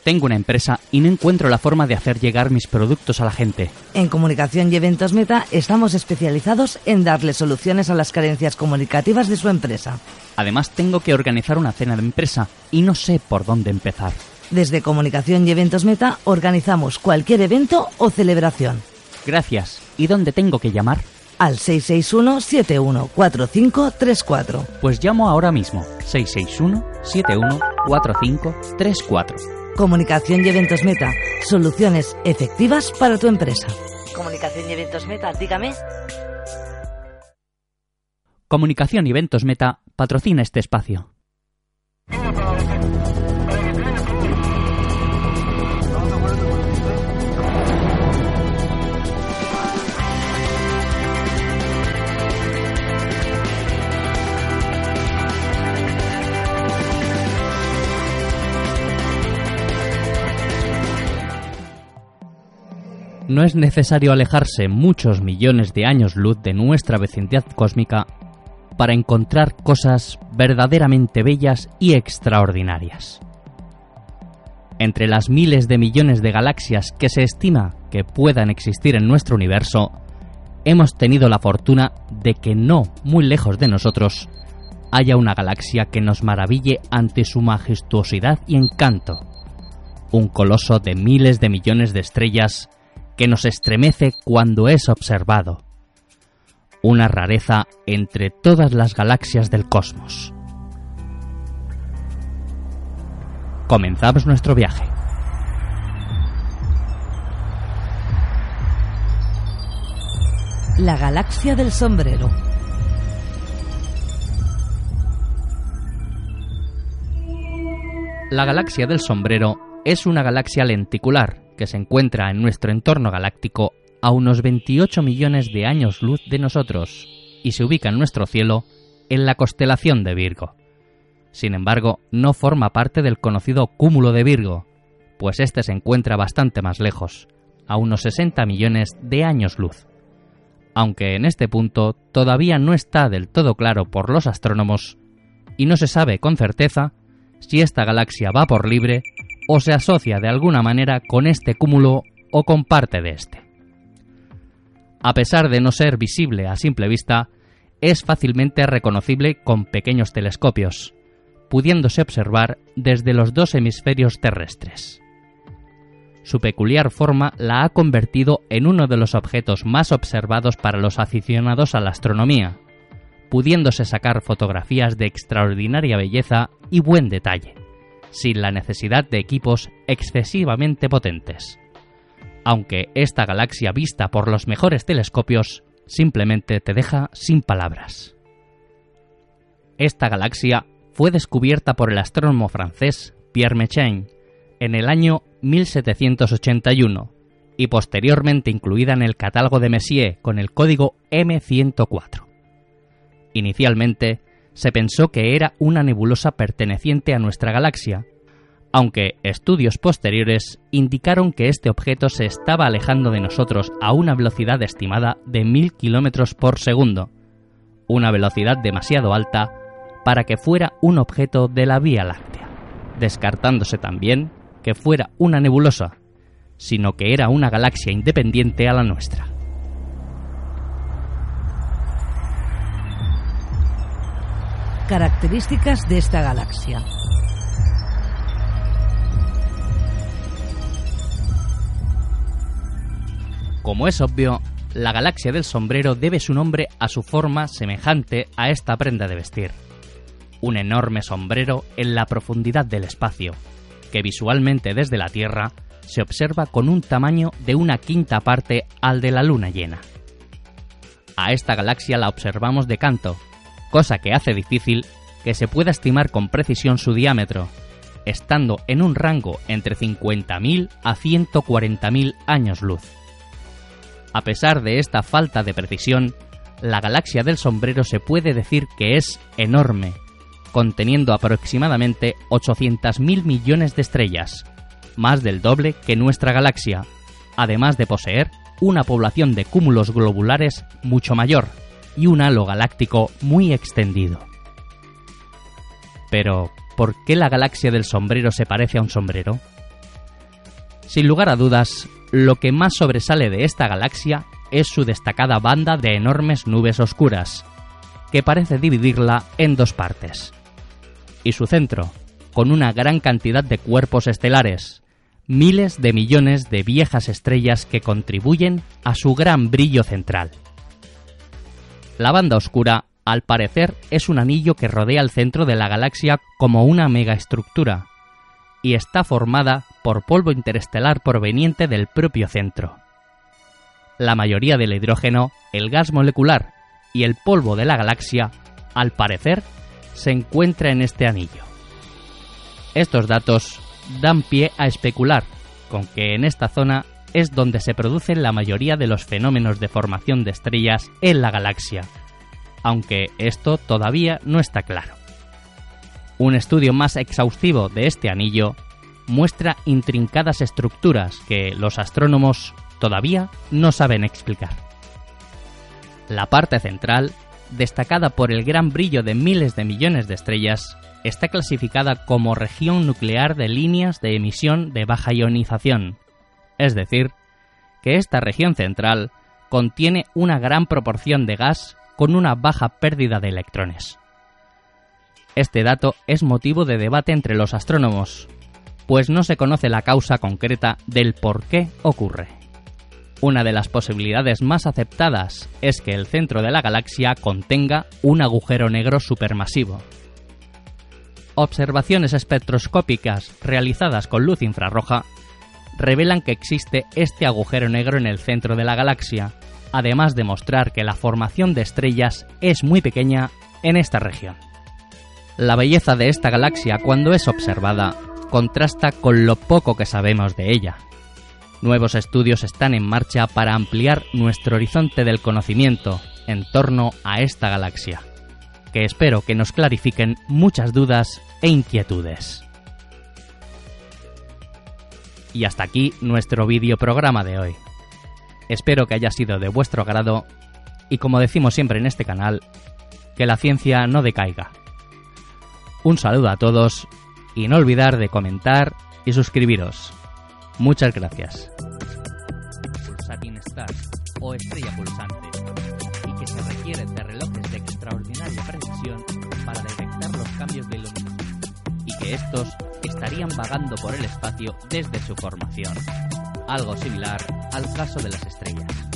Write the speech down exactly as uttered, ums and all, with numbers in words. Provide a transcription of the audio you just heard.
Tengo una empresa y no encuentro la forma de hacer llegar mis productos a la gente. En Comunicación y Eventos Meta estamos especializados en darle soluciones a las carencias comunicativas de su empresa. Además, tengo que organizar una cena de empresa y no sé por dónde empezar. Desde Comunicación y Eventos Meta organizamos cualquier evento o celebración. Gracias. ¿Y dónde tengo que llamar? Al seis seis uno, siete uno cuatro cinco tres cuatro. Pues llamo ahora mismo. seis seis uno, siete uno cuatro cinco tres cuatro. Comunicación y Eventos Meta. Soluciones efectivas para tu empresa. Comunicación y Eventos Meta, dígame. Comunicación y Eventos Meta patrocina este espacio. No es necesario alejarse muchos millones de años luz de nuestra vecindad cósmica para encontrar cosas verdaderamente bellas y extraordinarias. Entre las miles de millones de galaxias que se estima que puedan existir en nuestro universo, hemos tenido la fortuna de que no muy lejos de nosotros haya una galaxia que nos maraville ante su majestuosidad y encanto, un coloso de miles de millones de estrellas que nos estremece cuando es observado, una rareza entre todas las galaxias del cosmos. Comenzamos nuestro viaje. La galaxia del sombrero. La galaxia del sombrero es una galaxia lenticular que se encuentra en nuestro entorno galáctico a unos veintiocho millones de años luz de nosotros y se ubica en nuestro cielo en la constelación de Virgo. Sin embargo, no forma parte del conocido cúmulo de Virgo, pues este se encuentra bastante más lejos, a unos sesenta millones de años luz. Aunque en este punto todavía no está del todo claro por los astrónomos y no se sabe con certeza si esta galaxia va por libre o se asocia de alguna manera con este cúmulo o con parte de este. A pesar de no ser visible a simple vista, es fácilmente reconocible con pequeños telescopios, pudiéndose observar desde los dos hemisferios terrestres. Su peculiar forma la ha convertido en uno de los objetos más observados para los aficionados a la astronomía, pudiéndose sacar fotografías de extraordinaria belleza y buen detalle, sin la necesidad de equipos excesivamente potentes. Aunque esta galaxia vista por los mejores telescopios simplemente te deja sin palabras. Esta galaxia fue descubierta por el astrónomo francés Pierre Méchain en el año mil setecientos ochenta y uno y posteriormente incluida en el catálogo de Messier con el código eme ciento cuatro. Inicialmente se pensó que era una nebulosa perteneciente a nuestra galaxia, aunque estudios posteriores indicaron que este objeto se estaba alejando de nosotros a una velocidad estimada de mil kilómetros por segundo, una velocidad demasiado alta para que fuera un objeto de la Vía Láctea, descartándose también que fuera una nebulosa, sino que era una galaxia independiente a la nuestra. Características de esta galaxia. Como es obvio, la galaxia del sombrero debe su nombre a su forma semejante a esta prenda de vestir. Un enorme sombrero en la profundidad del espacio, que visualmente desde la Tierra se observa con un tamaño de una quinta parte al de la luna llena. A esta galaxia la observamos de canto, cosa que hace difícil que se pueda estimar con precisión su diámetro, estando en un rango entre cincuenta mil a ciento cuarenta mil años luz. A pesar de esta falta de precisión, la galaxia del sombrero se puede decir que es enorme, conteniendo aproximadamente ochocientos mil millones de estrellas, más del doble que nuestra galaxia, además de poseer una población de cúmulos globulares mucho mayor y un halo galáctico muy extendido. Pero, ¿por qué la galaxia del sombrero se parece a un sombrero? Sin lugar a dudas, lo que más sobresale de esta galaxia es su destacada banda de enormes nubes oscuras, que parece dividirla en dos partes, y su centro, con una gran cantidad de cuerpos estelares, miles de millones de viejas estrellas que contribuyen a su gran brillo central. La banda oscura, al parecer, es un anillo que rodea el centro de la galaxia como una megaestructura, y está formada por polvo interestelar proveniente del propio centro. La mayoría del hidrógeno, el gas molecular y el polvo de la galaxia, al parecer, se encuentra en este anillo. Estos datos dan pie a especular con que en esta zona es donde se producen la mayoría de los fenómenos de formación de estrellas en la galaxia, aunque esto todavía no está claro. Un estudio más exhaustivo de este anillo muestra intrincadas estructuras que los astrónomos todavía no saben explicar. La parte central, destacada por el gran brillo de miles de millones de estrellas, está clasificada como región nuclear de líneas de emisión de baja ionización, es decir, que esta región central contiene una gran proporción de gas con una baja pérdida de electrones. Este dato es motivo de debate entre los astrónomos, pues no se conoce la causa concreta del por qué ocurre. Una de las posibilidades más aceptadas es que el centro de la galaxia contenga un agujero negro supermasivo. Observaciones espectroscópicas realizadas con luz infrarroja revelan que existe este agujero negro en el centro de la galaxia, además de mostrar que la formación de estrellas es muy pequeña en esta región. La belleza de esta galaxia, cuando es observada, contrasta con lo poco que sabemos de ella. Nuevos estudios están en marcha para ampliar nuestro horizonte del conocimiento en torno a esta galaxia, que espero que nos clarifiquen muchas dudas e inquietudes. Y hasta aquí nuestro videoprograma de hoy. Espero que haya sido de vuestro agrado y, como decimos siempre en este canal, que la ciencia no decaiga. Un saludo a todos y no olvidar de comentar y suscribiros. Muchas gracias. Pulsating Star o estrella pulsante, y que se requieren de relojes de extraordinaria precisión para detectar los cambios de iluminación, y que estos estarían vagando por el espacio desde su formación, algo similar al caso de las estrellas.